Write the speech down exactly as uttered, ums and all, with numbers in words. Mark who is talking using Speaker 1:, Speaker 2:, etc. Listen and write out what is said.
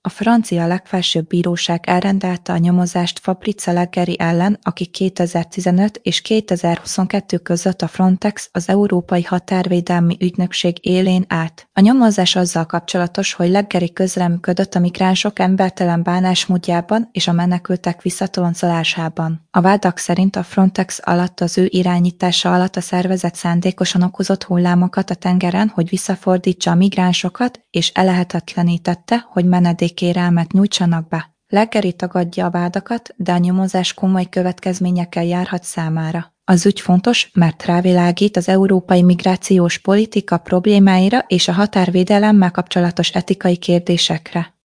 Speaker 1: A francia legfelsőbb bíróság elrendelte a nyomozást Fabrice Leggeri ellen, aki kétezer-tizenöt és kétezer-huszonkettő között a Frontex, az Európai Határvédelmi Ügynökség élén állt. A nyomozás azzal kapcsolatos, hogy Leggeri közreműködött a migránsok embertelen bánásmódjában és a menekültek visszatoloncolásában. A vádak szerint a Frontex alatt az ő irányítása alatt a szervezet szándékosan okozott hullámokat a tengeren, hogy visszafordítsa a migránsokat, és ellehetetlenítette, hogy menedékkérelmet nyújtsanak be. Leggeri tagadja a vádakat, de a nyomozás komoly következményekkel járhat számára. Az ügy fontos, mert rávilágít az európai migrációs politika problémáira és a határvédelemmel kapcsolatos etikai kérdésekre.